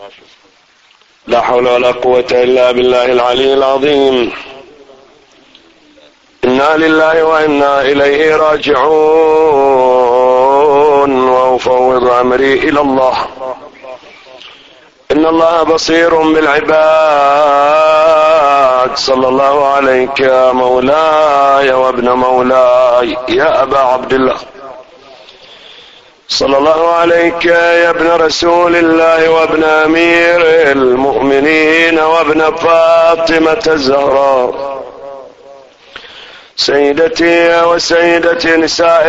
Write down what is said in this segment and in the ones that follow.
لا حول ولا قوة إلا بالله العلي العظيم. إنا لله وإنا إليه راجعون، وأفوض أمري إلى الله. إن الله بصير بالعباد. صلى الله عليك يا مولاي وابن مولاي يا أبا عبد الله، صلى الله عليك يا ابن رسول الله وابن أمير المؤمنين وابن فاطمة الزهراء، سيدتي وسيدة نساء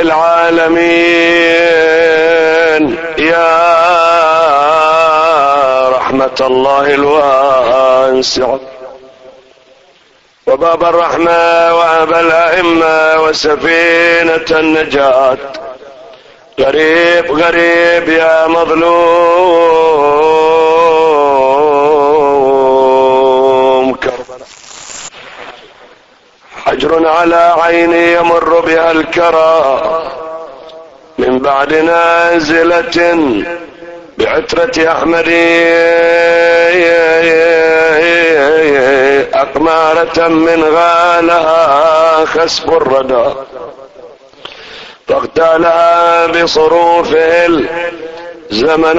العالمين، يا رحمة الله الواسعة وباب الرحمة وأبا الأئمة وسفينة النجاة. غريب غريب يا مظلوم كربلاء، حجر على عيني يمر بها الكرى، من بعد نازلة بعترة أحمد أقمارة من غالها خسب الردى، فاغتالها بصروفه الزمن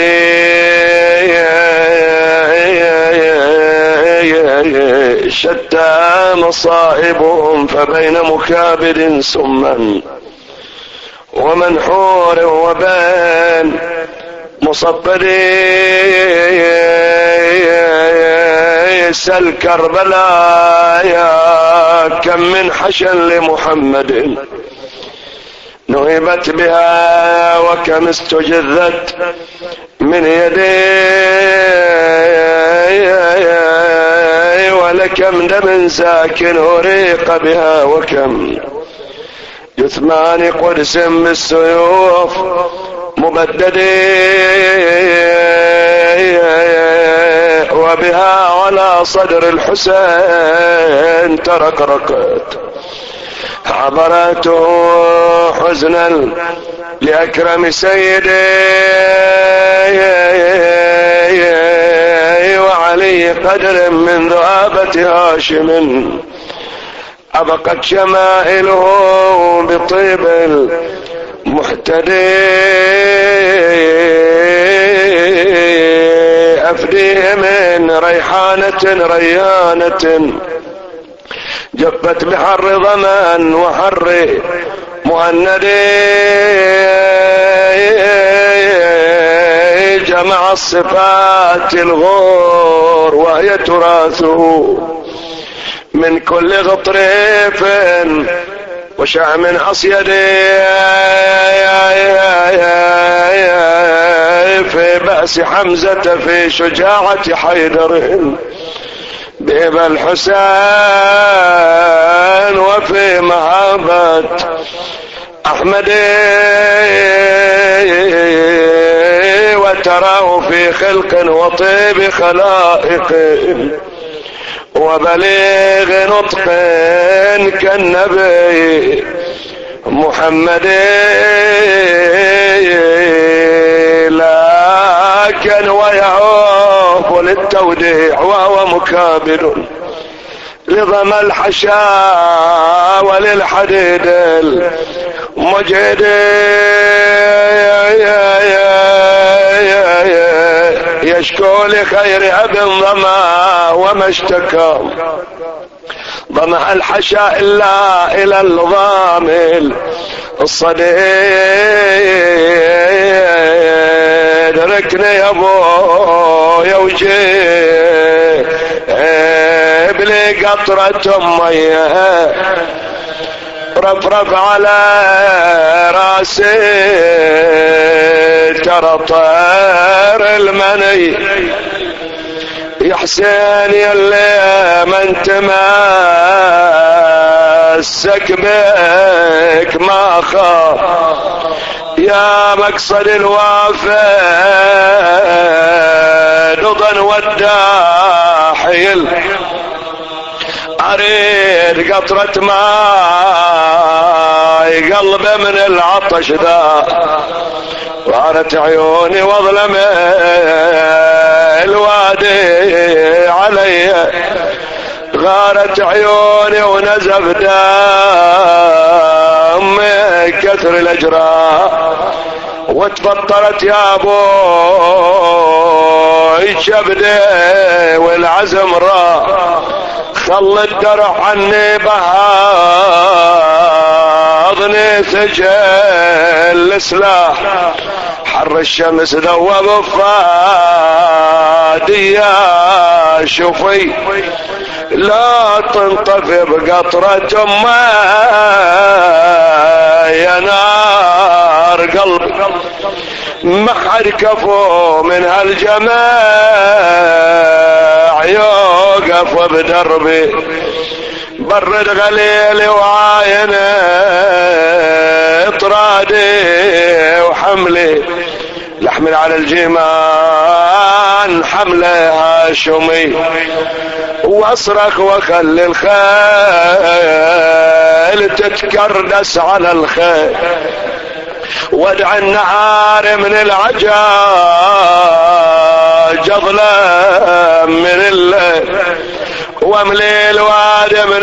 الردي، شتى مصائبهم فبين مكابد سما ومنحور وبين مصبر سل كربلاء، يا كم من حشن لمحمد نهبت بها، وكم استجذت من يدي، ولكم دم ساكن أريق بها، وكم جثمان قدس بالسيوف مبدد، وبها على صدر الحسين ترقرقت عبرته حزنا لأكرم سيدي، وعلي قدر من ذؤابة هاشم، أبقت شمائله بطيب المحتدي، أفديه من ريحانة ريانة جفت بحر ضمان وحر مهندي، جمع الصفات الغور وهي تراثه من كل غطريف وشعم أصيد، في بأس حمزة في شجاعة حيدر بإبا الحسين، وفي مهابة أحمد، وتراه في خلق وطيب خلائق وبليغ نطق كالنبي محمد، لكن ويعوف للتوديع وهو مكابد لضم الحشا وللحديد المجهد، يشكو لخير ابن ضما وما اشتكى ضمع الحشا إلا إلى الضامل الصديد، ركني يا ابو يوجي بلي قطرة مية رفرف على راسي، ترى طير المني يا حسين يلي من تمسك بك ما خاف، يا مقصد الوافد ضن والداحيل، اريد قطرة ماي قلبي من العطش ذا، وارت عيوني واظلمت صفرت عيوني ونزف دم كثر الاجراح، وتفطرت يا ابوي كبدي والعزم راح، خل الدرع عني بهاضني سجل السلاح، حر الشمس ذوب فادي يا شوفي، لا تنطفي بقطرة ماء يا نار قلبي، ما حد كفو من هالجماع يوقف بدربي، برد غليلي وعاينه اطرادي وحملي، لحمل على الجيمان حمله هاشمي، واصرخ وخلي الخيل تتكردس على الخيل، وادع النهار من العجاج اظلم من الليل، واملي الوادي من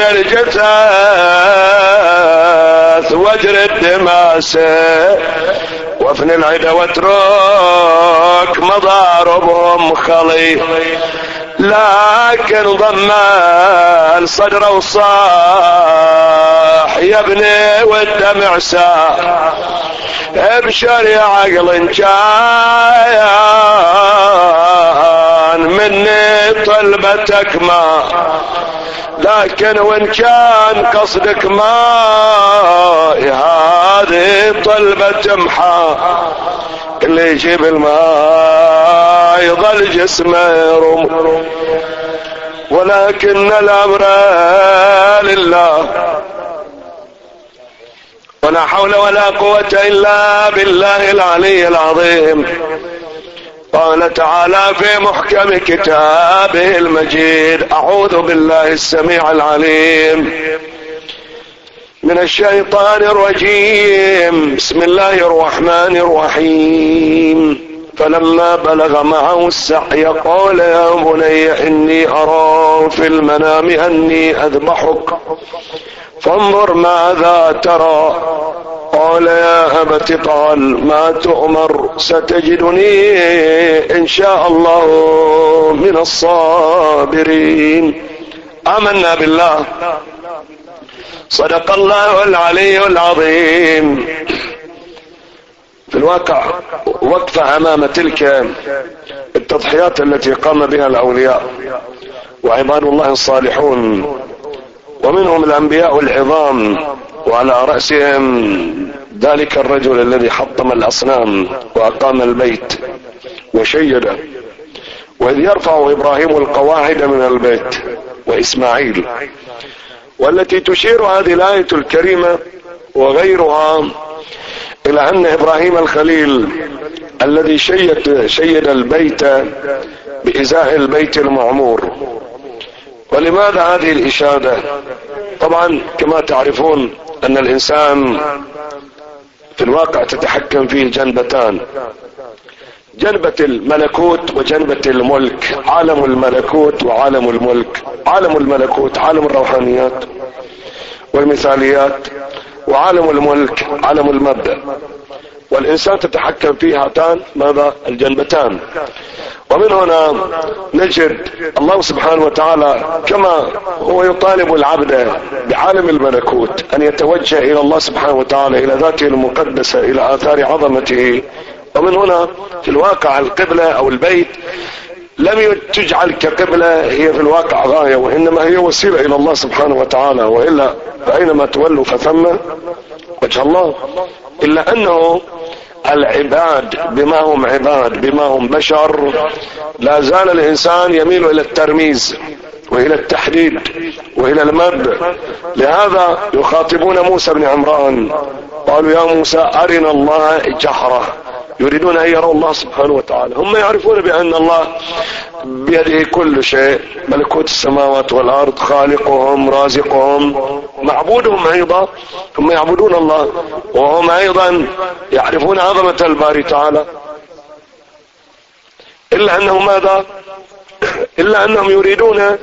الجثث واجري الدماسه، وافني العدا واترك مضاربهم خلي، لكن ضم الصدر وصاح يا ابني والدمع ساح، ابشر يا عقل كان مني طلبتك ما، لكن وان كان قصدك ما هذه طلبة محا، اللي يجيب الماء يظل جسمه يرم، ولكن الامر لله، ولا حول ولا قوة الا بالله العلي العظيم. قال تعالى في محكم كتابه المجيد: اعوذ بالله السميع العليم من الشيطان الرجيم، بسم الله الرحمن الرحيم. فلما بلغ معه السعي قال يا بني اني ارى في المنام اني اذبحك فانظر ماذا ترى. قال يا أبت افعل ما تؤمر ستجدني إن شاء الله من الصابرين. آمنا بالله، صدق الله العلي العظيم. في الواقع وقفة أمام تلك التضحيات التي قام بها الأولياء وعباد الله الصالحون، ومنهم الأنبياء العظام، وعلى رأسهم ذلك الرجل الذي حطم الأصنام وأقام البيت وشيده، وإذ يرفع إبراهيم القواعد من البيت وإسماعيل، والتي تشير هذه الآية الكريمة وغيرها إلى أن إبراهيم الخليل الذي شيد البيت بإزاء البيت المعمور. ولماذا هذه الإشادة؟ طبعا كما تعرفون أن الإنسان في الواقع تتحكم فيه جنبتان: جنبة الملكوت وجنبة الملك، عالم الملكوت وعالم الملك. عالم الملكوت عالم الروحانيات والمثاليات، وعالم الملك عالم المبدأ، والإنسان تتحكم فيه هاتان ماذا؟ الجنبتان. ومن هنا نجد الله سبحانه وتعالى كما هو يطالب العبد بعالم الملكوت أن يتوجه إلى الله سبحانه وتعالى، إلى ذاته المقدسة، إلى آثار عظمته. ومن هنا في الواقع القبلة أو البيت لم تجعل كقبلة هي في الواقع غاية، وإنما هي وسيلة إلى الله سبحانه وتعالى، وإلا فأينما تولوا فثم وجه الله. إلا أنه العباد بما هم عباد، بما هم بشر، لا زال الإنسان يميل إلى الترميز وإلى التحديد وإلى المد. لهذا يخاطبون موسى بن عمران، قالوا يا موسى أرنا الله جهرة، يريدون أن يروا الله سبحانه وتعالى. هم يعرفون بأن الله بيده كل شيء، ملكوت السماوات والأرض، خالقهم رازقهم معبودهم أيضا، هم يعبدون الله، وهم أيضا يعرفون عظمة الباري تعالى. إلا أنهم ماذا؟ إلا أنهم يريدون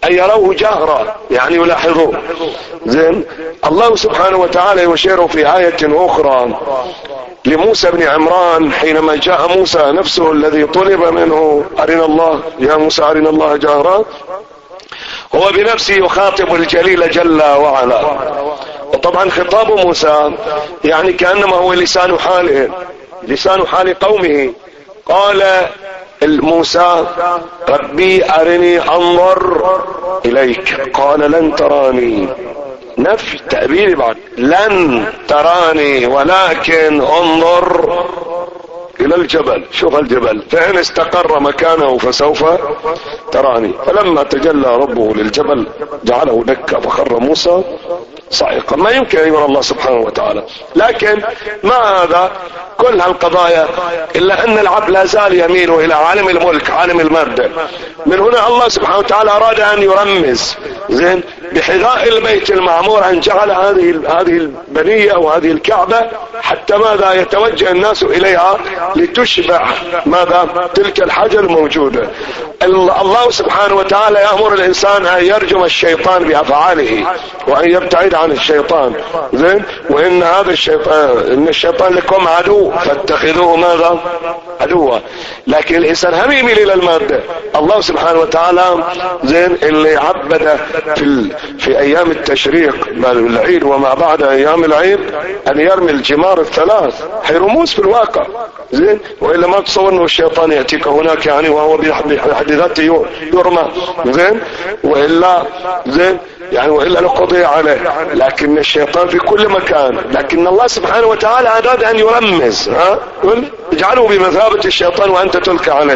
أن يروه جهرا، يعني يلاحظوه. زين. الله سبحانه وتعالى يشير في آية أخرى لموسى بن عمران حينما جاء موسى نفسه الذي طلب منه أرنا الله يا موسى أرنا الله جهرا، هو بنفسه يخاطب الجليل جل وعلا. وطبعا خطاب موسى يعني كأنما هو لسان حال قومه. قال موسى ربي أرني أنظر إليك، قال لن تراني، نفي تأبير بعد، لن تراني ولكن انظر إلى الجبل، شوف الجبل فإن استقر مكانه فسوف تراني. فلما تجلى ربه للجبل جعله دكا فخر موسى صعقا. ما يمكن أن يرى الله سبحانه وتعالى. لكن مع هذا كل هالقضايا إلا أن العبد لا زال يميل إلى عالم الملك عالم المادة. من هنا الله سبحانه وتعالى أراد أن يرمز زين بحذاء البيت المعمور أن جعل هذه البنية وهذه الكعبة حتى ماذا يتوجه الناس إليها لتشبع ماذا تلك الحاجة الموجودة. الله سبحانه وتعالى يأمر الإنسان أن يرجم الشيطان بأفعاله وأن يبتعد عن الشيطان. زين. وإن هذا الشيطان لكم عدو فاتخذوه ماذا عدوا. لكن الإنسان هم يميل إلى المادة. الله سبحانه وتعالى زين اللي عبد في أيام التشريق العيد وما بعد أيام العيد أن يرمي الجمار الثلاث، هي رموز في الواقع. زين. وإلا ما تصور أنه الشيطان يأتيك هناك يعني وهو بحد ذاته يرمى. زين. وإلا زين يعني وإلا لقضي عليه. لكن الشيطان في كل مكان. لكن الله سبحانه وتعالى أراد أن يرمز اجعله بمثابة الشيطان وأنت تلقى عليه.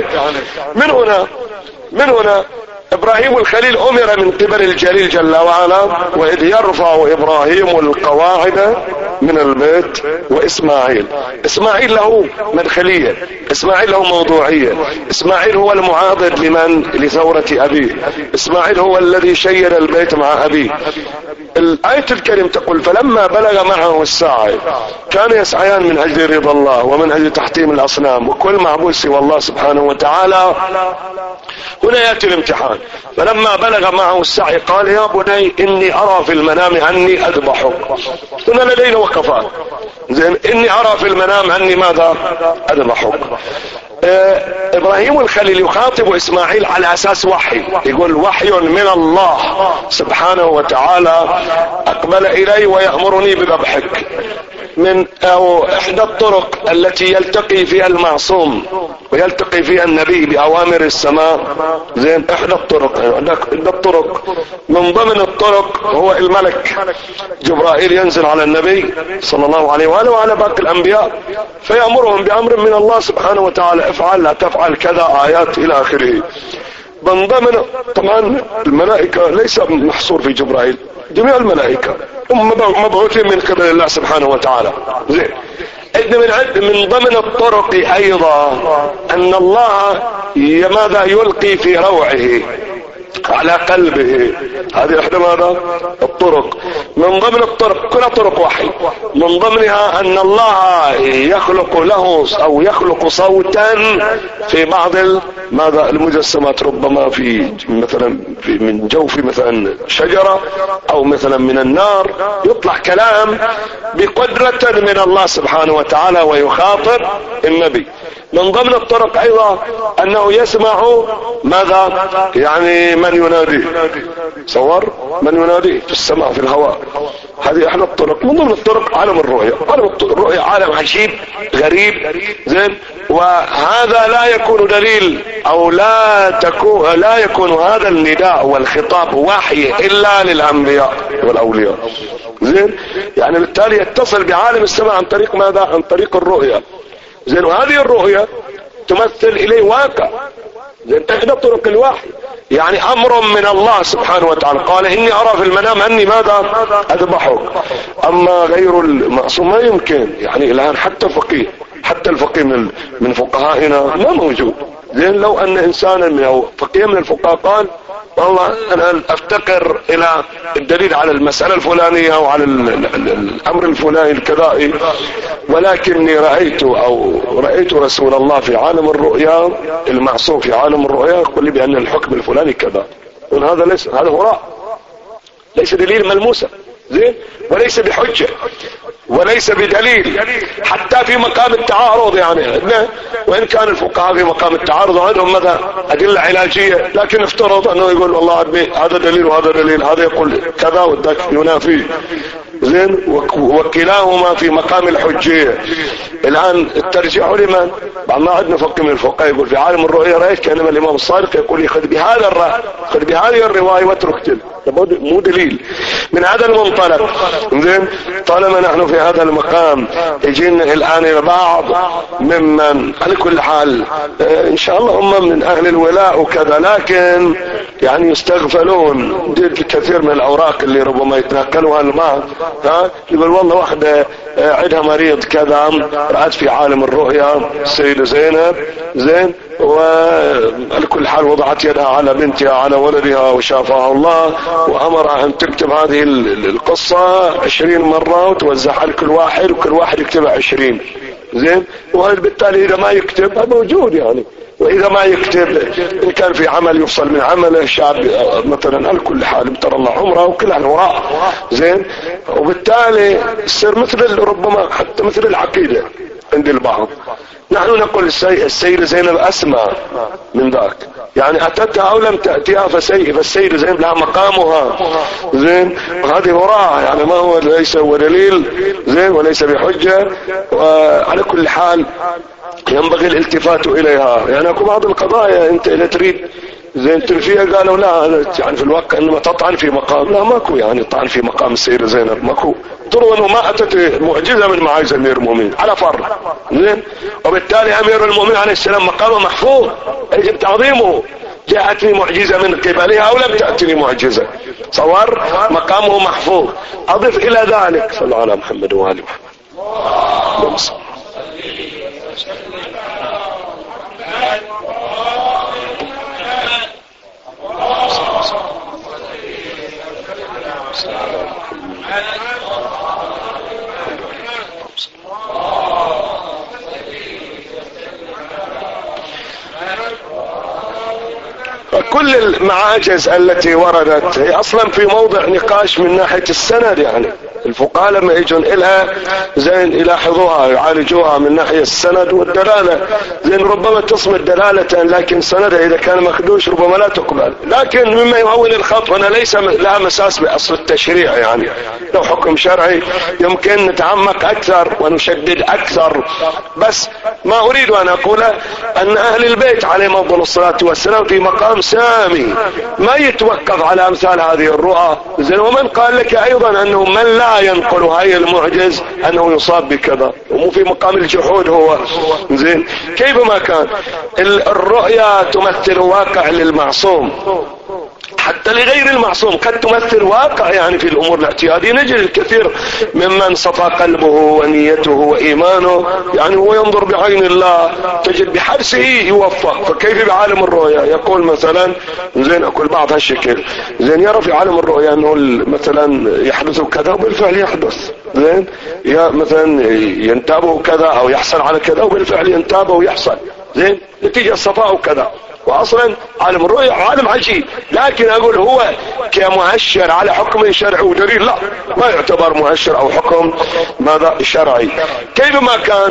من هنا إبراهيم الخليل أمر من قبل الجليل جل وعلا وإذ يرفع إبراهيم القواعد من البيت وإسماعيل له مدخلية، إسماعيل له موضوعية. إسماعيل هو المعاضد لثورة أبيه. إسماعيل هو الذي شيد البيت مع أبيه. الآية الكريمة تقول فلما بلغ معه السعي كان يسعيان من أجل رضا الله ومن أجل تحطيم الأصنام وكل معبود سوى الله سبحانه وتعالى. هنا يأتي الامتحان. فلما بلغ معه السعي قال يا بني إني أرى في المنام أني أذبحك. هنا لدينا وقفات. زين. إني أرى في المنام أني ماذا أذبحك. إبراهيم الخليل يخاطب إسماعيل على أساس وحي، يقول وحي من الله سبحانه وتعالى أقبل إلي ويأمرني بذبحك. من أو إحدى الطرق التي يلتقي فيها المعصوم ويلتقي فيها النبي بأوامر السماء. زين. إحدى الطرق من ضمن الطرق هو الملك جبرائيل ينزل على النبي صلى الله عليه وآله وعلى باقي الأنبياء فيأمرهم بأمر من الله سبحانه وتعالى افعل لا تفعل كذا آيات إلى آخره. من ضمن طبعا الملائكة ليس محصور في جبرائيل، جميع الملائكة هم مبعوثين من قبل الله سبحانه وتعالى. زين. من ضمن الطرق أيضا أن الله ماذا يلقي في روعه على قلبه. هذه احدى ماذا الطرق. من ضمن الطرق كلها طرق وحي. من ضمنها ان الله يخلق له او يخلق صوتا في بعض ماذا المجسمات، ربما في مثلا من جوف مثلا شجرة او مثلا من النار يطلع كلام بقدرة من الله سبحانه وتعالى ويخاطب النبي. من ضمن الطرق ايضا انه يسمع ماذا يعني من يناديه، صور من يناديه في السماء في الهواء. هذه احدى الطرق. من ضمن الطرق عالم الرؤيا. عالم الرؤيا عالم عجيب غريب. زين. وهذا لا يكون دليل او لا يكون هذا النداء والخطاب وحي الا للانبياء والاولياء. زين. يعني بالتالي يتصل بعالم السماء عن طريق ماذا؟ عن طريق الرؤيا. زين. وهذه الرؤيا تمثل اليه واقع. زين. احدى طرق الوحي يعني امر من الله سبحانه وتعالى. قال اني ارى في المنام اني ماذا اذبحك. اما غير المعصوم ما يمكن. يعني الان حتى الفقيه من فقهائنا ما موجود. زين. لو ان انسانا او فقيه من الفقهاء قال والله انا افتقر الى الدليل على المسألة الفلانية او على الامر الفلاني الكذائي، ولكني رأيت رسول الله في عالم الرؤيا المعصوم في عالم الرؤيا يقول لي بان الحكم الفلاني كذا. هذا ليس، هذا هراء، ليس دليل ملموسة، زين، وليس بحجة وليس بدليل، حتى في مقام التعارض يعني. وإن كان الفقهاء في مقام التعارض عندهم ماذا أدلة علاجية، لكن افترض أنه يقول والله هذا دليل وهذا دليل، هذا يقول كذا وذاك ينافيه، زين، وكلاهما في مقام الحجية. الآن الترجيح لمن؟ بعد ما عندنا فقه من الفقهاء يقول في عالم الرؤية رأيت كأنما الإمام الصادق يقول خذ بهذا الرأي، خذ بهذه الرواية واترك تلك، مو دليل من هذا المنطلق. زين، طالما نحن في هذا المقام يجينا الآن إلى بعض ممن على كل حال إن شاء الله هم من أهل الولاء وكذا، لكن يعني يستغفلون كثير من الأوراق اللي ربما يتنقلوها الماء، يقول والله واحدة عندها مريض كذا رأت في عالم الرؤيا السيدة زينب، زين، وعلى كل حال وضعت يدها على بنتها على ولدها وشافها الله وأمرها أن تكتب هذه القصة 20 مرة وتوزعها لكل واحد، وكل واحد يكتبها 20، زين، وبالتالي إذا ما يكتب هذا موجود يعني، وإذا ما يكتب إن كان في عمل يفصل من عمله، شاب مثلا على كل حال ترى الله عمره وكلها وراء، زين، وبالتالي يصير مثل ربما حتى مثل العقيدة عند البعض. نحن نقول السيدة زينب أسمى من ذاك، يعني أتتها أو لم تأتيها فالسيدة زينب لها مقامها، زين، وهذه وراء يعني ما هو ليس هو دليل، زين، وليس بحجة. وعلى كل حال ينبغي الالتفات إليها، يعني أكو بعض القضايا أنت إذا تريد زين تنفيها قالوا لا يعني في الواقع انما تطعن في مقام، لا ماكو يعني طعن في مقام السيدة زينب، ماكو، طروا انه ما اتت معجزة من معاجز امير المؤمنين على فرض، زين، وبالتالي امير المؤمنين عليه السلام مقامه محفوظ يجب تعظيمه، جاءتني معجزة من قبلها او لم تأتني معجزة، صور مقامه محفوظ. اضف الى ذلك صلى الله على محمد وآل محمد. كل المعاجز التي وردت هي اصلا في موضع نقاش من ناحية السند، يعني الفقهاء لما يجون إلها زين يلاحظوها يعالجوها من ناحية السند والدلالة، زين ربما تصمد دلالة لكن سندها إذا كان مخدوش ربما لا تقبل، لكن مما يهون الخط وأنا ليس لها مساس بأصل التشريع، يعني لو حكم شرعي يمكن نتعمق أكثر ونشدد أكثر، بس ما أريد أن أقول أن أهل البيت عليهم أفضل الصلاة والسلام في مقام سامي ما يتوقف على أمثال هذه الرؤى، زين، ومن قال لك أيضا أنه من لا ينقل هاي المعجز أنه يصاب بكذا، ومو في مقام الجحود هو، زين، كيف ما كان الرؤيا تمثل واقع للمعصوم حتى لغير المعصوم، قد تمثل واقع يعني في الأمور الاعتيادية. نجد الكثير ممن صفى قلبه ونيته وإيمانه يعني هو ينظر بعين الله تجد بحرسه يوفق، فكيف بعالم الرؤيا؟ يقول مثلا زين أقول بعض هالشكل، زين، يرى في عالم الرؤيا أنه مثلا يحدث كذا وبالفعل يحدث، زين، يا مثلا ينتابه كذا أو يحصل على كذا وبالفعل ينتابه ويحصل، زين، نتيجة الصفاء وكذا. واصلا عالم الرؤيا عالم عجيب، لكن اقول هو كمؤشر على حكم شرعي ودليل لا، ما يعتبر مؤشر او حكم ماذا شرعي. كيف ما كان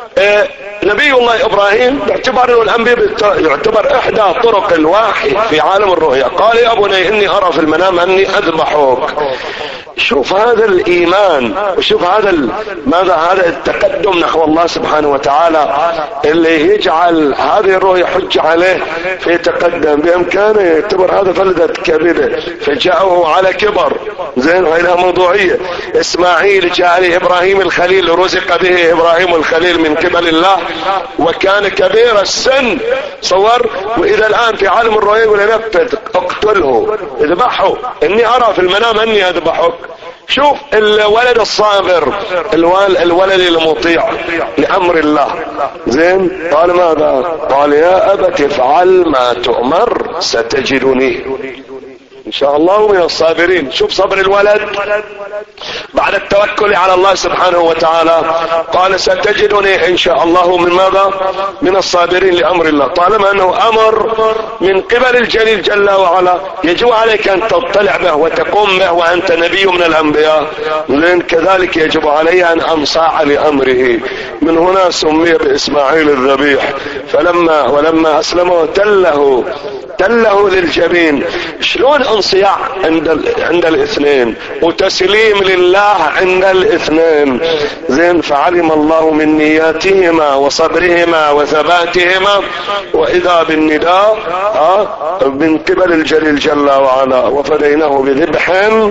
نبي الله ابراهيم باعتبار انه الانبياء يعتبر احدى طرق الوحي في عالم الرؤيا، قال يا بني اني ارى في المنام اني اذبحك. شوف هذا الايمان وشوف ماذا هذا التقدم نحو الله سبحانه وتعالى اللي يجعل هذه الرؤيا حجة عليه فيتقدم. بامكانه يعتبر هذا فلذة كبيرة فجاءه على كبر، زين، وهي لها موضوعية. اسماعيل جاء لابراهيم الخليل، رزق به ابراهيم الخليل من قبل الله وكان كبير السن، صور، واذا الان في عالم الرؤيا يقول نفذ اقتله اذبحه، اني ارى في المنام اني اذبحك. شوف الولد الصابر، الولد المطيع لامر الله، زين، قال ماذا؟ قال يا ابت افعل ما تؤمر ستجدني ان شاء الله من الصابرين. شوف صبر الولد بعد التوكل على الله سبحانه وتعالى، قال ستجدني ان شاء الله من ماذا؟ من الصابرين لامر الله. طالما انه امر من قبل الجليل جل وعلا يجب عليك ان تطلع به وتقوم به، وانت نبي من الانبياء، لان كذلك يجب علي ان انصاع لامره. من هنا سمي باسماعيل الذبيح. ولما اسلموا تله للجبين. شلون انصياع عند الاثنين وتسليم لله عند الاثنين؟ زين. فعلم الله من نياتهما وصبرهما وثباتهما، واذا بالنداء من قبل الجليل جل وعلا، وفديناه بذبح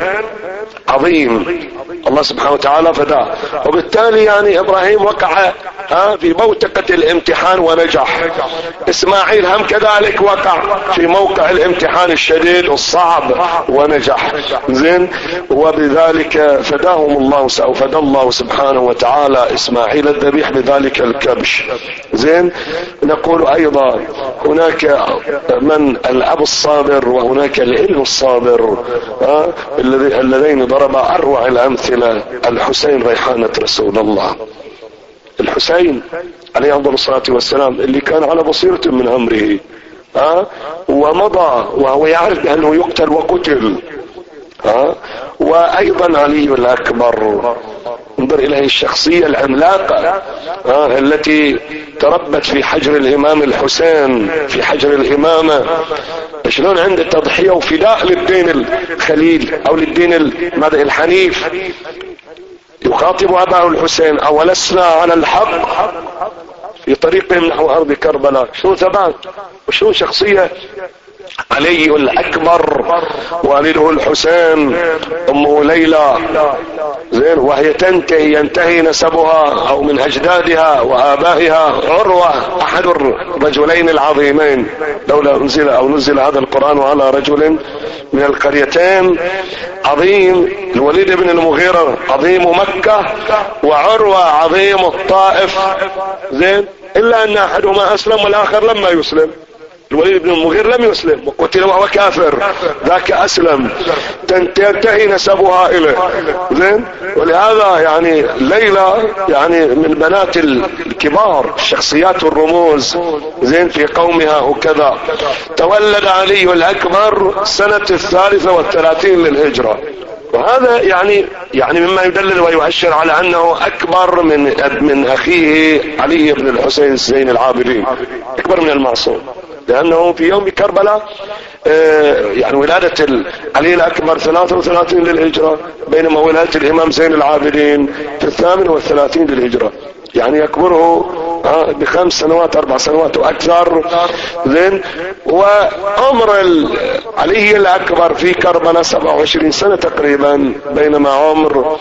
عظيم. الله سبحانه وتعالى فداه. وبالتالي يعني ابراهيم وقع في بوتقة الامتحان ونجح. اسماعيل هم كذلك وقع في موقع الامتحان الشديد والصعب ونجح. زين. وبذلك فداهم الله، فدى الله سبحانه وتعالى اسماعيل الذبيح بذلك الكبش. زين. نقول ايضا هناك من الاب الصابر وهناك الابن الصابر، الذين ضربا اروع الامثله. الحسين ريحانة رسول الله، الحسين عليه افضل الصلاة والسلام، اللي كان على بصيرة من امره ومضى وهو يعرف بانه يقتل وقتل. وايضا علي الاكبر، انظر الى الشخصية العملاقة التي تربت في حجر الامام الحسين، في حجر الامامة. شلون عنده تضحية وفداء للدين الخليل او للدين الحنيف. يخاطب اباه الحسين: اولسنا على الحق في طريقهم نحو ارض كربلاء. شنو ثبات وشنو شخصية علي الاكبر. والده الحسين، امه ليلى. زين. وهي ينتهي نسبها او من اجدادها وابائها عروة، احد الرجلين العظيمين. لولا نزل هذا القرآن على رجل من القريتين عظيم. الوليد بن المغيرة عظيم مكة، وعروة عظيم الطائف. زين. الا ان احدهما اسلم والاخر لما يسلم. الوليد بن المغير لم يسلم وقتل وهو كافر، ذاك اسلم. تنتهي نسبها اليه. زين. ولهذا يعني ليلى يعني من بنات الكبار، الشخصيات والرموز. زين. في قومها وكذا. تولد علي الاكبر سنة 33 للهجرة. وهذا يعني مما يدلل ويؤشر على انه اكبر من اخيه علي بن الحسين زين العابدين، اكبر من المعصوم. لانه في يوم كربلاء يعني ولادة علي الاكبر 33 للهجرة، بينما ولادة الامام زين العابدين في 38 للهجرة. يعني يكبره ب5 سنوات 4 سنوات واكثر. زين. وعمر علي الاكبر في كربلاء 27 سنة تقريبا، بينما عمر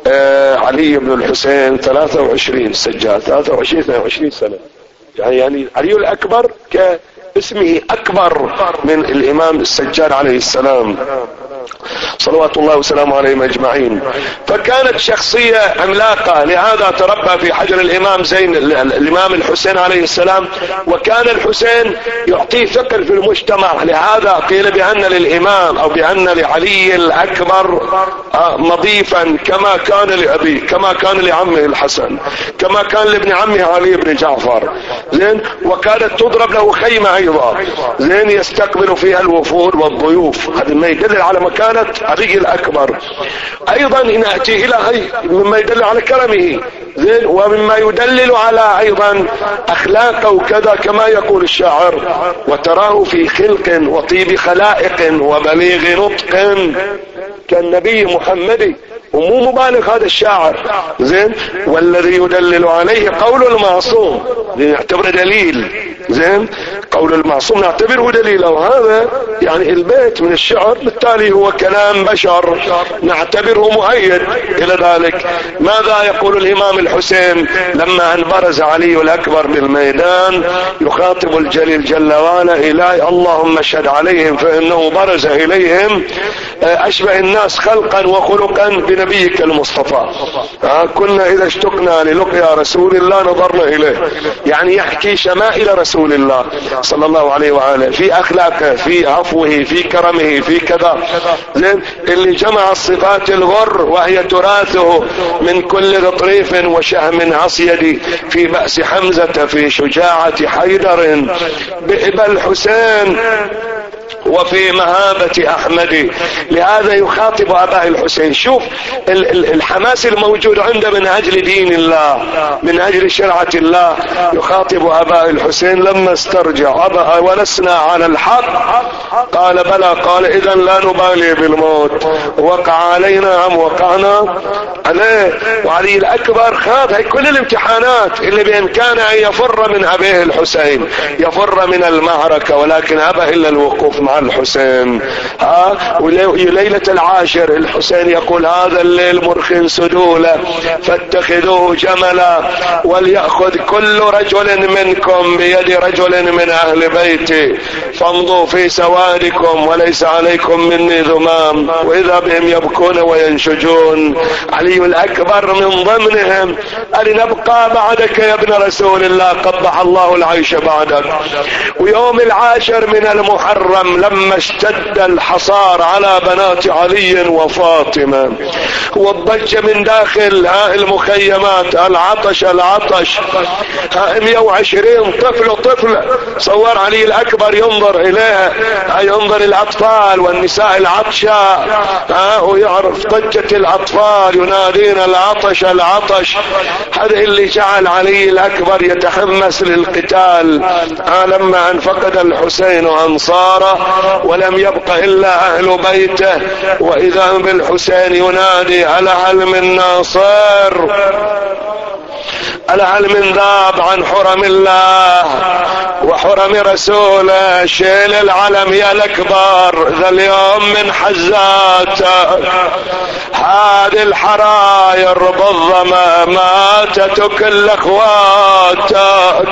علي بن الحسين 23 سجاد، 23 سنة. يعني علي الاكبر كاسمه اكبر من الامام السجاد عليه السلام صلوات الله وسلامه عليهم اجمعين. فكانت شخصية عملاقة، لهذا تربى في حجر الامام الحسين عليه السلام. وكان الحسين يعطيه ثقل في المجتمع، لهذا قيل بان للامام او بان لعلي الاكبر مضيفا كما كان لابيه، كما كان لعمه الحسن، كما كان لابن عمه علي بن جعفر. زين. وكانت تضرب له خيمة ايضا. زين. يستقبل فيها الوفود والضيوف. هذا ما يدل على مكانة علي الاكبر. ايضا ناتي الى مما يدل على كرمه. زين. ومما يدلل على ايضا اخلاقه وكذا، كما يقول الشاعر: وتراه في خلق وطيب خلائق وبليغ نطق كالنبي محمد. ومو مبالغ هذا الشاعر. زين. والذي يدلل عليه قول المعصوم، نعتبره دليل. زين. قول المعصوم نعتبره دليل. وهذا يعني البيت من الشعر، بالتالي هو كلام بشر نعتبره مؤيد الى ذلك. ماذا يقول الامام الحسين لما ان برز علي الاكبر بالميدان يخاطب الجليل جل وعلا: الهي اللهم اشهد عليهم فانه برز اليهم اشبه الناس خلقا وخلقا بنبيك المصطفى. كنا اذا اشتقنا للقيا رسول الله نظرنا اليه. يعني يحكي شمائل رسول رسول الله صلى الله عليه وآله، في أخلاقه، في عفوه، في كرمه، في كذا. زين، اللي جمع الصفات الغر وهي تراثه من كل طريف وشهم عصيدي، في بأس حمزة، في شجاعة حيدر، بإبا الحسين، وفي مهابة أحمد. لهذا يخاطب أباه الحسين. شوف الحماس الموجود عنده من أجل دين الله، من أجل شرعة الله. يخاطب أباه الحسين لما استرجع: أبا ولسنا على الحق؟ قال بلى. قال إذا لا نبالي بالموت، وقع علينا أم وقعنا عليه. وعلي الأكبر خاض هي كل الامتحانات اللي بإمكانه أن يفر من أبيه الحسين، يفر من المعركة، ولكن أبى إلا الوقوف مع الحسين. وليلة العاشر الحسين يقول: هذا الليل مرخ سدوله فاتخذوه جملا، وليأخذ كل رجل منكم بيد رجل من أهل بيتي، فامضوا في سوادكم وليس عليكم مني ذمام. وإذا بهم يبكون وينشجون. علي الأكبر من ضمنهم: ألنبقى بعدك يا ابن رسول الله؟ قبح الله العيش بعدك. ويوم العاشر من المحرم لما اشتد الحصار على بنات علي وفاطمة والضجة من داخل المخيمات، العطش 120 طفل. صور علي الأكبر ينظر إليها، ينظر الأطفال والنساء العطشاء، ويعرف ضجة الأطفال ينادين العطش. هذا اللي جعل علي الأكبر يتحمس للقتال. لما أن فقد الحسين أنصاره ولم يبق إلا أهل بيته، وإذا بالحسين ينادي: ألا هل من ناصر؟ ألا هل من ذاب عن حرم الله وحرم رسوله؟ شيل العلم يا الأكبر ذا اليوم من حزات، هذه الحراير بالظما ماتت كل اخواتك،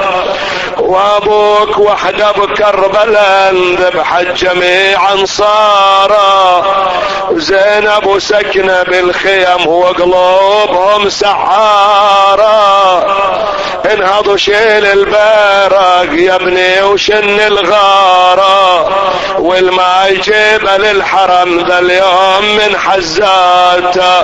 وابوك وحده بكربلاء ذبح الجميع انصاره، زينب سكنه بالخيم وقلوبهم سعاره، انهضوا شيل البارق يا ابني وشن الغاره، والما يجيب للحرم ذا اليوم من حزاته.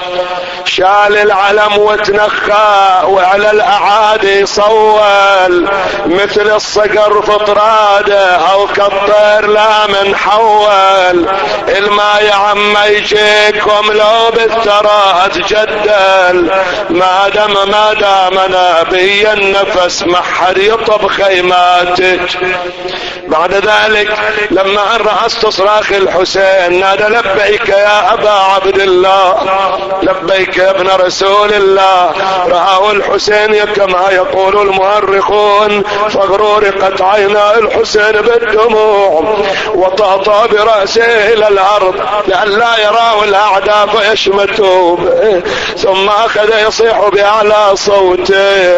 شال العلم وتنخى وعلى الاعادي صول، مثل الصقر في طراده او كالطير لا من حول، الما يا عم يجيكم لو بالثرى اتجدل، ما دام نبي النفس ما حد يطب خيماتك. بعد ذلك لما ان رأست صراخ الحسين نادى: لبيك يا ابا عبد الله، لبيك يا ابن رسول الله. رآه الحسين كما يقول المؤرخون: فغرورقت عينا الحسين بالدموع وطاطا برأسه الى الارض لئلا يراه الاعداء فيشمتوا، ثم اخذ يصيح باعلى صوته: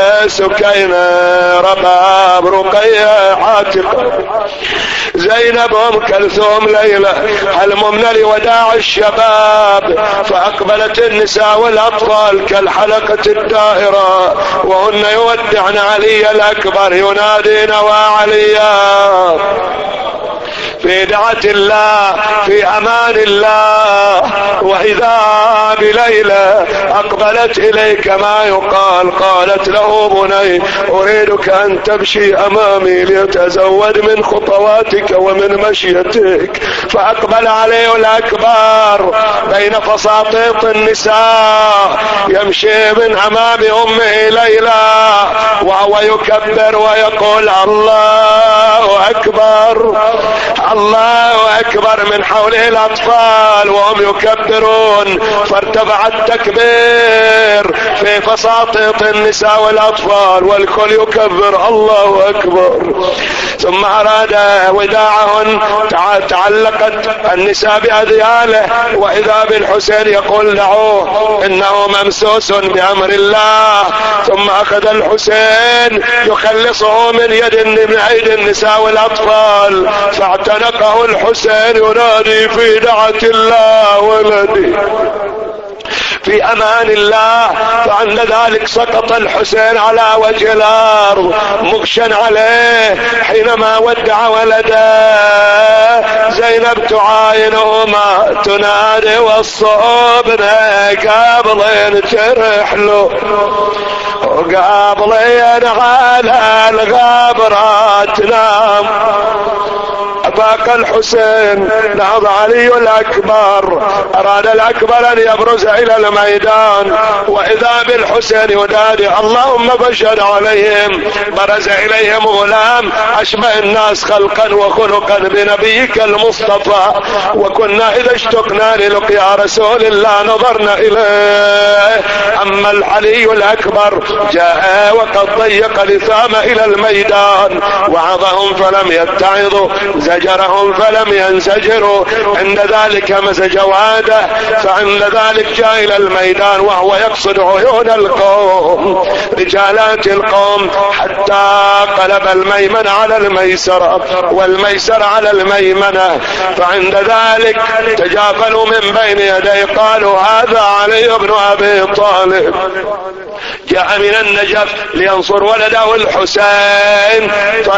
سكينة، رباب، رقية، عاتقة، زينب، ام كلثوم، ليلى، الممنى لوداع الشباب. فاقبلت النساء والاطفال كالحلقة الدائرة وهن يودعن علي الاكبر ينادين: وعليا في دعة الله، في امان الله. واذا بليلى اقبلت اليك ما يقال، قالت له: بني اريدك ان تمشي امامي ليتزود من خطواتك ومن مشيتك. فاقبل عليه الاكبر بين فساطيط النساء يمشي من امام امه ليلى وهو يكبر ويقول: الله اكبر، الله اكبر. من حوله الاطفال وهم يكبرون، فارتفع التكبير في فساطيط النساء والاطفال والكل يكبر: الله اكبر. ثم اراد وداعهن، تعلقت النساء باذياله، واذا بالحسين يقول: دعوه انه ممسوس بامر الله. ثم اخذ الحسين يخلصه من ايدي النساء والاطفال، فاعتنقه الحسين ينادي: في دعة الله ولدي، في امان الله. فعند ذلك سقط الحسين على وجه الارض مغشا عليه حينما ودع ولده. زينب تعاينه ما تنادي والصوبنا قابلين ترحلو وقابلين على الغابرات نام. أفاق الحسين نهض علي الأكبر، أراد الأكبر أن يبرز إلى الميدان وإذا بالحسين ينادي اللهم فاشهد عليهم. برز إليهم غلام أشبه الناس خلقا وخلقا بنبيك المصطفى، وكنا إذا اشتقنا للقيا رسول الله نظرنا إليه. أما العلي الأكبر جاء وقد ضيق لثام إلى الميدان، وعظهم فلم يتعظوا، زجرهم فلم ينزجروا. عند ذلك مزج واده، فعند ذلك جاء إلى الميدان وهو يقصد عيون القوم رجالات القوم، حتى قلب الميمن على الميسرة والميسر على الميمنة. فعند ذلك تجافلوا من بين يديه قالوا هذا علي بن أبي طالب جاء من النجف لينصر ولده الحسين،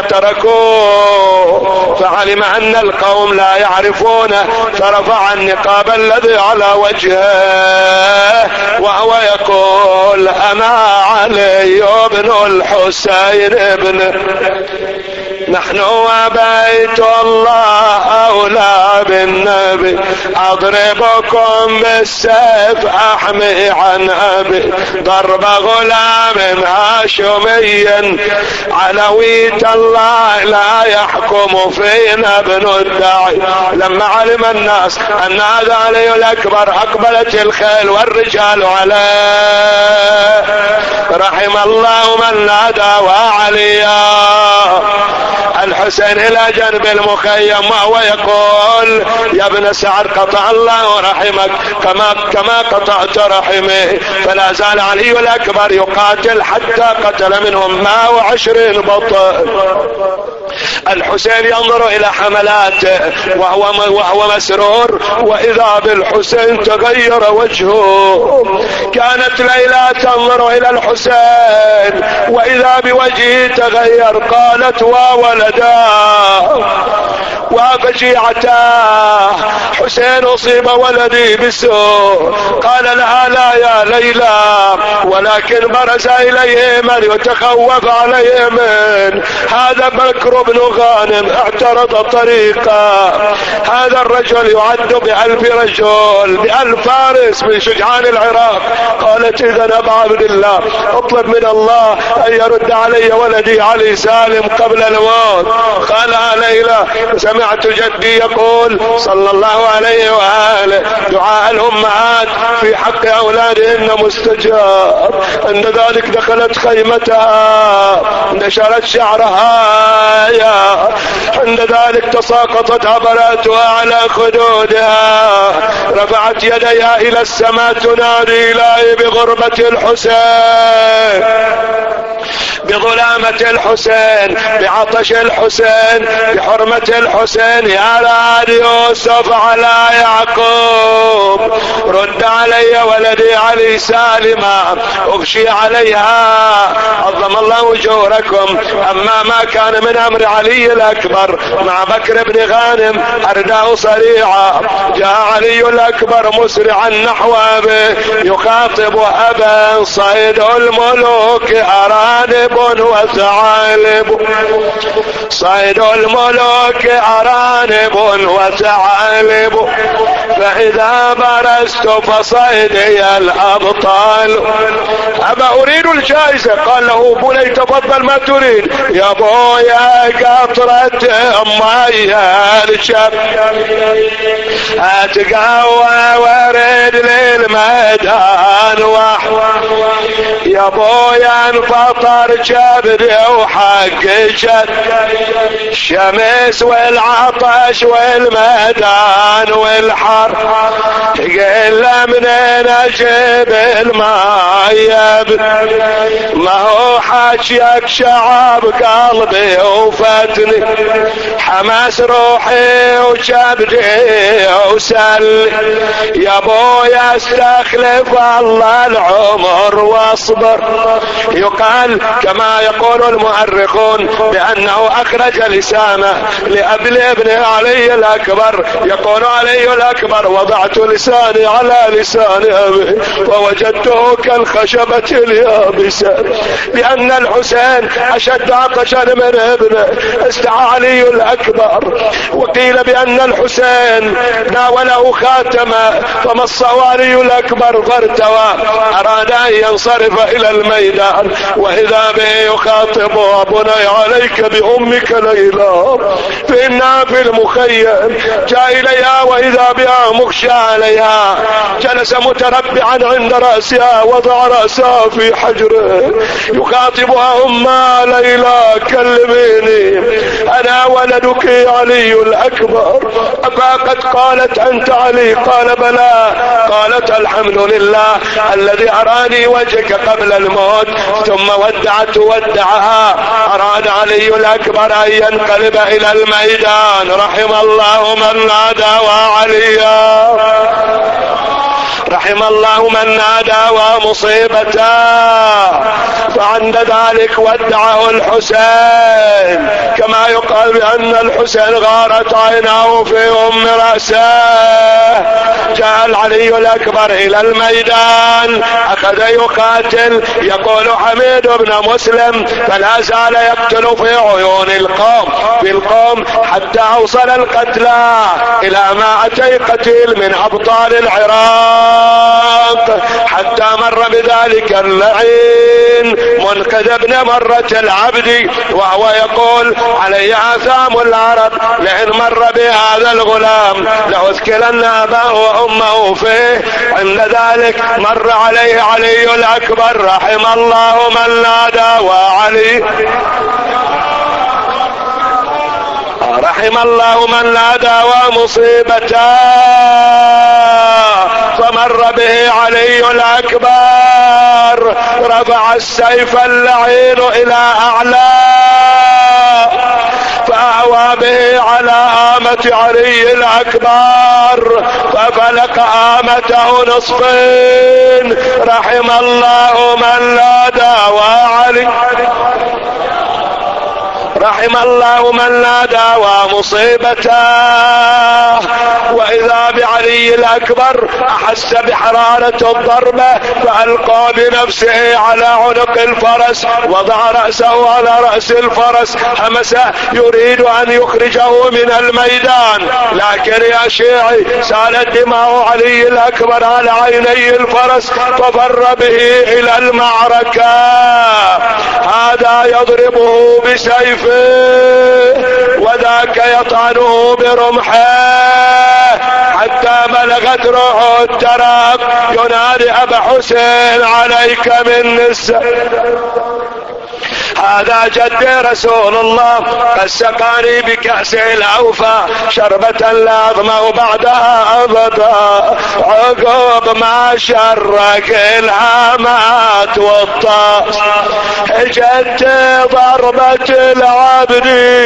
فتركوه. فعلم أن القوم لا يعرفونه، فرفع النقاب الذي على وجهه وهو يقول أنا علي بن الحسين ابن، نحن وبيت الله أولى بالنبي، أضربكم بالسيف أحمي عن أبي، ضرب غلام هاشمي علويت الله لا يحكم فينا ابن الداعي. لما علم الناس أن هذا علي الأكبر أقبلت الخيل والرجال عليه. رحم الله من نادى وعليا. الحسين إلى جنب المخيم وهو يقول يا ابن سعد قطع الله رحمك كما قطعت رحمه. فلا زال علي الأكبر يقاتل حتى قتل منهم 120 بطل. الحسين ينظر إلى حملاته وهو مسرور، وإذا بالحسين تغير وجهه. كانت ليلى تنظر إلى الحسين وإذا بوجهه تغير، قالت وولداه وفجيعتاه، حسين أصيب ولدي بسوء. قال لها لا يا ليلى، ولكن برز إليه من يتخوف عليه من هذا بكر بن غانم اعترض طريقا. هذا الرجل يعد ب1000 رجل ب1000 فارس من شجعان العراق. قالت إذن أبا عبد الله اطلب من الله أن يرد علي ولدي علي سالم قبل الموت. قال ليلى سمعت جدي يقول صلى الله عليه وآله دعاء الأمهات في حق أولادهن مستجاب. عند ذلك دخلت خيمتها، نشرت شعرها، عند ذلك تساقطت عبراتها على خدودها، رفعت يديها إلى السماء تنادي إلهي بغربة الحسين، بظلامة الحسين، بعطش الحسين، بحرمة الحسين، يا راد يوسف على يعقوب، رد علي ولدي علي سالما، اغشي عليها، عظم الله اجوركم. اما ما كان من امر علي الاكبر مع بكر بن غانم ارداه صريعا. جاء علي الاكبر مسرعا نحو ابيه يخاطب ابا صيد الملوك ارانب وثعالب، صيد الملوك ارانب وثعالب، فاذا برزت فصيدي الابطال. ابا اريد الجائزة. قال له بني تفضل ما تريد. يا بويا قطرة مية الشب اتقوى وارد للميدان يا بويا انفطر جبدي وحق جد، الشمس والعطش والميدان والحر قل اثنين اجيب المايب، ما هو حاجيك شعب قلبي وفتني، حماس روحي وكبدي وسل، يا ابويا استخلف الله العمر واصبر. يقال كما يقول المؤرخون بانه اخرج لسانه لابن علي الاكبر، يقول علي الاكبر وضعت لساني على لسان ابي فوجدته كالخشبة اليابسة، لان الحسين اشد عطشا من ابنه استعى علي الاكبر. وقيل بان الحسين ناوله خاتمه فمصه علي الاكبر فارتوى، اراد ان ينصرف الى الميدان واذا به يخاطب بني عليك بامك ليلى فانها في المخيم. جاء اليها واذا بها مغشى عليها، جلس متربعا عند راسها وضع راسها في حجره يخاطبها امها ليلى كلميني انا ولدك علي الاكبر. افاقت قالت انت علي؟ قال بلى. قالت الحمد لله الذي اراني وجهك قبل الموت. ثم ودعها. اراد علي الاكبر ان ينقلب الى الميدان. رحم الله من نادى وعليا، رحم الله من نادى ومصيبته. فعند ذلك ودعه الحسين، كما يقال بأن الحسين غارت عيناه في أم رأسه. جاء العلي الأكبر إلى الميدان أخذ يقاتل. يقول حميد بن مسلم فلا زال يقتل في عيون القوم حتى أوصل القتلى إلى 200 قتيل من أبطال العراق، حتى مر بذلك اللعين منقذ ابن مرة العبد وهو يقول علي آثام العرب لئن مر بهذا الغلام لأثكلن أباه وأمه فيه. عند ذلك مر عليه علي الأكبر. رحم الله من نادى وعلي، رحم الله من نادى ومصيبته. فمر به علي الأكبر رفع السيف اللعين إلى أعلى فأهوى به على آمة علي الأكبر ففلق آمته نصفين. رحم الله من نادى وعلي، رحم الله من نادى ومصيبته. وإذا بعلي الأكبر أحس بحرارة الضربة فألقى بنفسه على عنق الفرس، وضع رأسه على رأس الفرس حمسه يريد أن يخرجه من الميدان. لكن يا شيعي سالت دماء علي الأكبر على عيني الفرس ففر به إلى المعركة. هذا يضربه بسيفه وذاك يطعنه برمحه حتى بلغت روحه التراب ينادي أبا حسين عليك من السيف. هذا جد رسول الله قد سقاني بكأسه الأوفى شربة لا أظمأ بعدها أبدا عقب ما شرك الهامات والطاس. جد ضربة العبد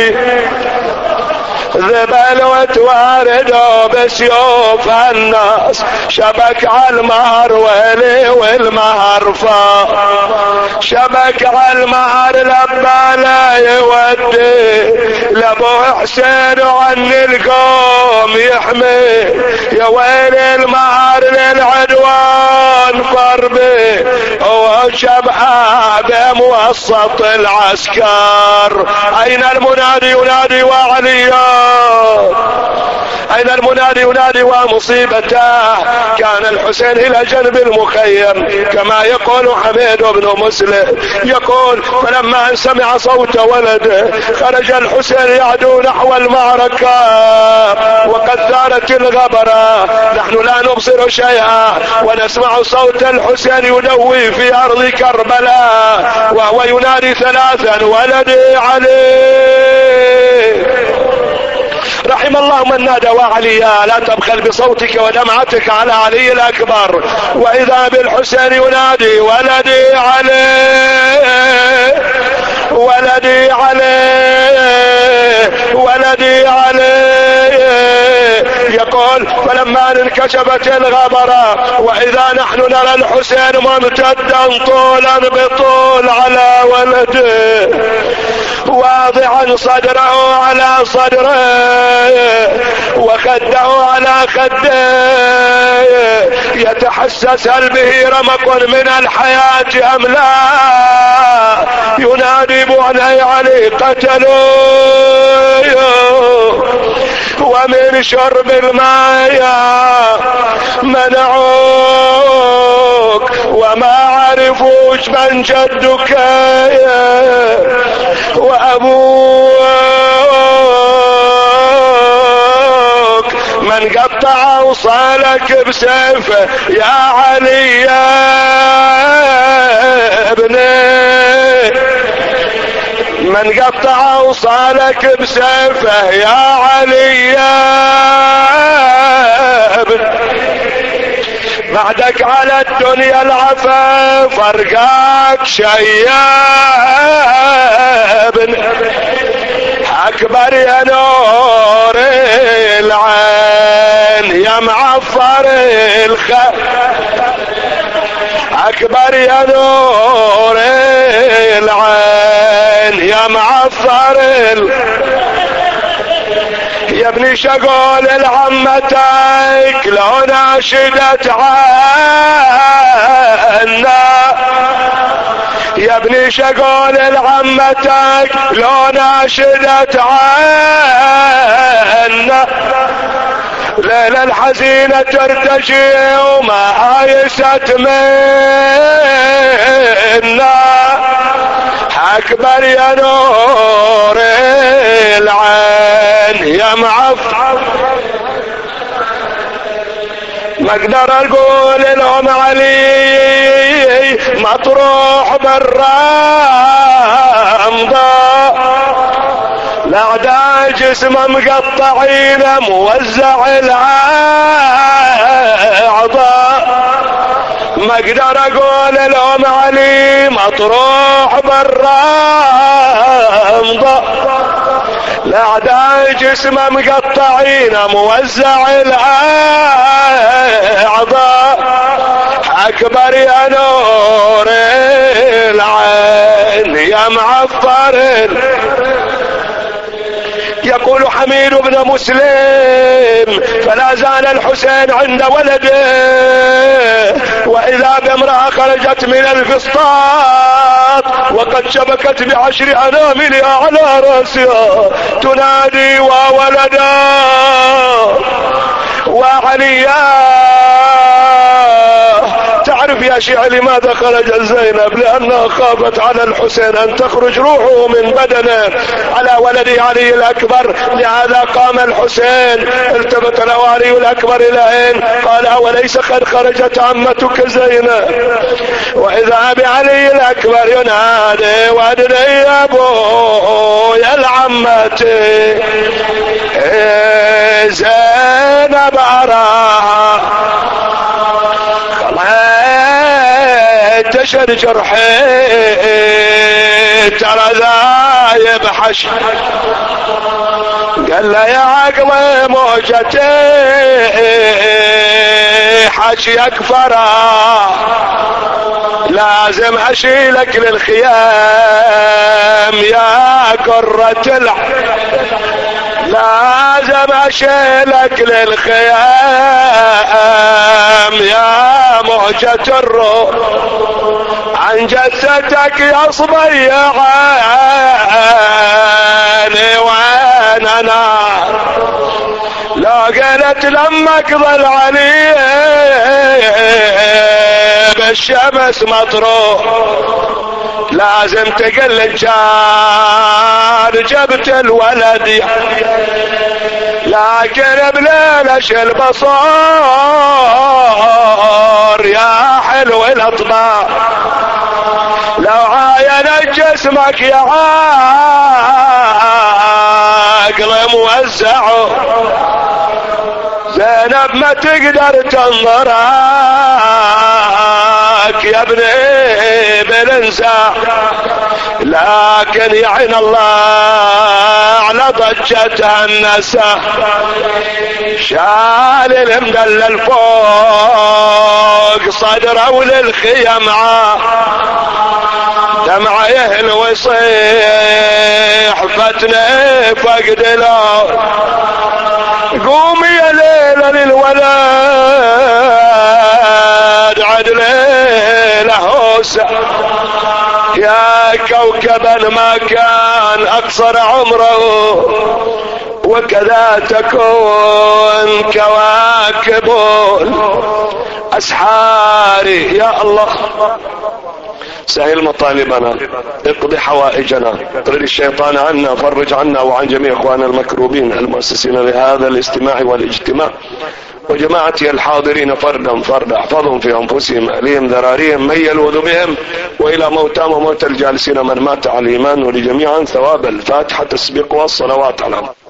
ذبل وتواردوا بسيوف الناس شبك على المهر ويلي والمهر فا شبك على المهر لما لا يودي لابو حسين وعن القوم يحمي. يا ويل المهر للعدوان فربي وشبعه بموسط العسكر. اين المنادي ينادي وعليا، اين المنادي ينادي ومصيبته. كان الحسين الى جنب المخيم كما يقول حميد بن مسلم. يقول فلما ان سمع صوت ولده خرج الحسين يعدو نحو المعركة وقد ثارت الغبرة. نحن لا نبصر شيئا ونسمع صوت الحسين يدوي في ارض كربلاء وهو ينادي ثلاثا ولدي علي. رحم الله من نادى وعليا لا تبخل بصوتك ودمعتك على علي الأكبر. وإذا بالحسين ينادي ولدي عليه ولدي عليه ولدي عليه. يقول فلما انكشفت الغبرة وإذا نحن نرى الحسين ممتدا طولا بطول على ولده واضعا صدره على صدره وخده على خده يتحسس هل به رمق من الحياة أم لا. ينادي بعني علي قتلوا ومن شرب الماء منعوك وما عرفوش من جدك وأبوك من قطع وصالك بسيفه يا علي يا ابني من قطع وصالك بسيفه يا علي يا ابني. بعدك على الدنيا العفاف فرقاك شياب اكبر يا نور العين يا معفر الخير اكبر يا نور العين يا معفر يا ابني شقول العمتك لو ناشدت عنا يا ابني شقول العمتك لو ناشدت عنا ليلة الحزينة ترتجي وما آيست منا اكبر يا نور العين يا معفر. ما اقدر اقول لهم علي مطروح بالرمضة الاعداء جسمه مقطعين موزع الاعضاء. ما اقدر اقول لهم علي مطروح بالرمضة الاعداء جسمه مقطعين موزع الاعضاء اكبر يا نور العين يا معفر. يقول حميد بن مسلم فلا زال الحسين عند ولده واذا بامرأة خرجت من الفسطاط وقد شبكت بعشر اناملها على راسها تنادي وولدا وعليا. تعرف يا شيعة لماذا خرجت زينب؟ لأنها خافت على الحسين أن تخرج روحه من بدنه على ولده علي الأكبر. لهذا قام الحسين التفت له علي الأكبر إلى قال أوليس قد خرجت عمتك زينب؟ وإذا بعلي الأكبر ينادي وادني يا أبويا العمتي زينب أراها تشر جرحي ترى ذايب حش. قال له يا عقلي موجتي حشيك فرا لازم اشيلك للخيام يا قرة لازم اشيلك للخيام يا مهجة الروح عن جثتك يا صبيعاني وين انا لا قلت لما اقضل علي بالشمس مطروح لازم تقل الجار جبت الولد لكن بليلش البصار يا حلو الاطباع لو عاين جسمك يا عقل موزع. زينب ما تقدر تنظرك يا ابني بالانزاع، لكن يعين الله على ضجتها النساء. شال المدلل فوق صدره وللخيم دمعه يهل ويصيح فتنه فقد له. قوم يا ليلة للولد عد ليلة هوسة، يا كوكبا ما كان أقصر عمره وكذا تكون كواكب الأسحار. يا الله سهل مطالبنا، اقضي حوائجنا، اطرد الشيطان عنا، فرج عنا وعن جميع اخواننا المكروبين المؤسسين لهذا الاستماع والاجتماع، وجماعتي الحاضرين فردا فردا، احفظهم في انفسهم اهليهم ذراريهم من يلوذ بهم، والى موتاهم وموتى الجالسين من مات على الايمان، ولجميعا ثواب الفاتحة تسبق والصلوات على